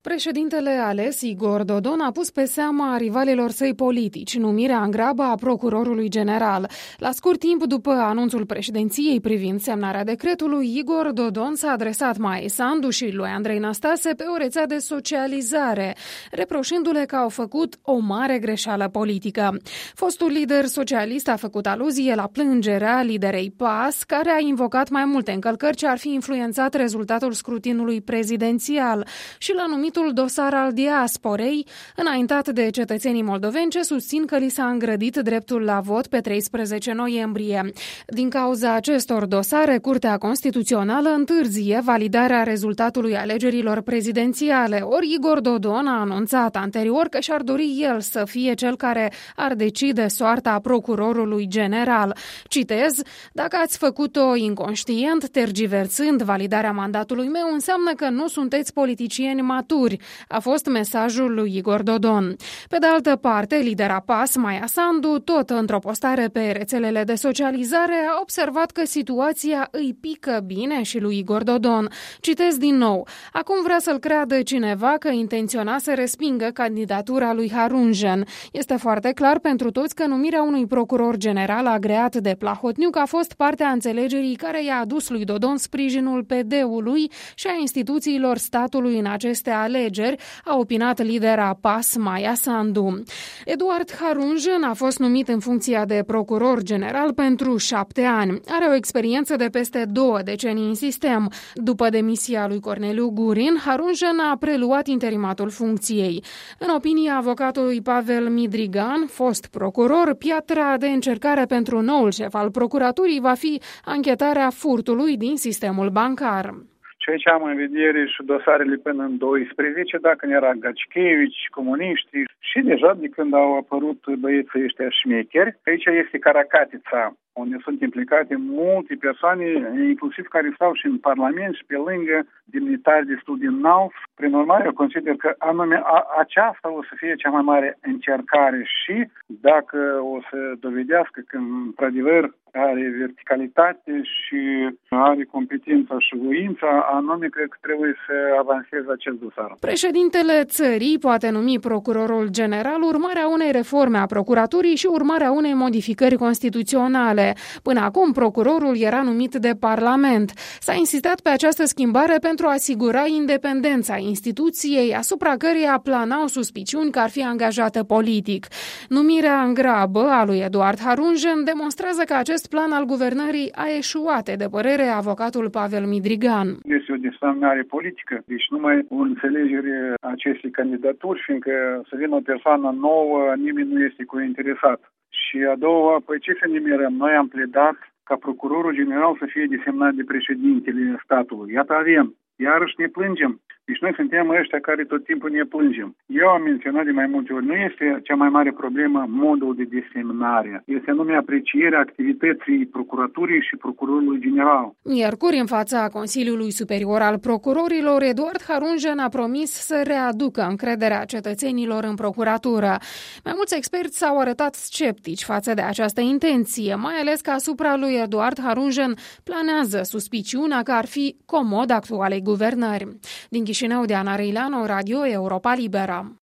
Președintele ales, Igor Dodon, a pus pe seama rivalilor săi politici numirea în grabă a procurorului general. La scurt timp după anunțul președinției privind semnarea decretului, Igor Dodon s-a adresat Maia Sandu și lui Andrei Năstase pe o rețea de socializare, reproșându-le că au făcut o mare greșeală politică. Fostul lider socialist a făcut aluzie la plângerea liderei PAS, care a invocat mai multe încălcări ce ar fi influențat rezultatul scrutinului prezidențial și l-a numit dosar al diasporei, înaintat de cetățenii moldoveni ce susțin că li s-a îngrădit dreptul la vot pe 13 noiembrie. Din cauza acestor dosare, Curtea Constituțională întârzie validarea rezultatului alegerilor prezidențiale, ori Igor Dodon a anunțat anterior că și-ar dori el să fie cel care ar decide soarta procurorului general. Citez: "Dacă ați făcut-o inconștient, tergiversând validarea mandatului meu, înseamnă că nu sunteți politicieni maturi", a fost mesajul lui Igor Dodon. Pe de altă parte, lidera PAS, Maia Sandu, tot într-o postare pe rețelele de socializare, a observat că situația îi pică bine și lui Igor Dodon. Citez din nou: "Acum vrea să-l creadă cineva că intenționa să respingă candidatura lui Harunjen. Este foarte clar pentru toți că numirea unui procuror general agreat de Plahotniuc a fost partea înțelegerii care i-a adus lui Dodon sprijinul PD-ului și a instituțiilor statului în aceste alegeri", a opinat lidera PAS, Maia Sandu. Eduard Harunjen a fost numit în funcția de procuror general pentru 7 ani. Are o experiență de peste 2 decenii în sistem. După demisia lui Corneliu Gurin, Harunjen a preluat interimatul funcției. În opinia avocatului Pavel Midrigan, fost procuror, piatra de încercare pentru noul șef al procuraturii va fi anchetarea furtului din sistemul bancar. Ceea ce am în vedere și dosarele până în 12, dacă nu era Gacichevici, comuniștii, și deja de când au apărut băieții ăștia șmecheri, aici este Caracatița, unde sunt implicate multe persoane, inclusiv care stau și în Parlament și pe lângă demnitari destul de înalți. Prin urmare, eu consider că anume aceasta o să fie cea mai mare încercare și dacă o să dovedească că într-adevăr are verticalitate și are competența și voința, anume cred că trebuie să avanseze acest dosar. Președintele țării poate numi procurorul general urmarea unei reforme a procuraturii și urmarea unei modificări constituționale. Până acum, procurorul era numit de Parlament. S-a insistat pe această schimbare pentru a asigura independența instituției, asupra căreia planau suspiciuni că ar fi angajată politic. Numirea în grabă a lui Eduard Harunjen demonstrează că acest plan al guvernării a eșuat, de părere avocatul Pavel Midrigan. Este o desemnare politică, deci numai o înțelegere a acestei candidaturi, fiindcă să vină o persoană nouă, nimeni nu este interesat. Și a doua, păi ce să ne mirăm? Noi am pledat ca procurorul general să fie desemnat de președintele statului. Iată avem. Iarăși ne plângem. Deci noi suntem ăștia care tot timpul ne plângem. Eu am menționat de mai multe ori, nu este cea mai mare problemă modul de desemnare. Este anume aprecierea activității procuraturii și procurorului general. Miercuri, în fața Consiliului Superior al Procurorilor, Eduard Harunjen a promis să readucă încrederea cetățenilor în procuratură. Mai mulți experți s-au arătat sceptici față de această intenție, mai ales că asupra lui Eduard Harunjen planează suspiciunea că ar fi comod actualei guvernări. Din Chișinău, Diana Reileanu, Radio Europa Liberă.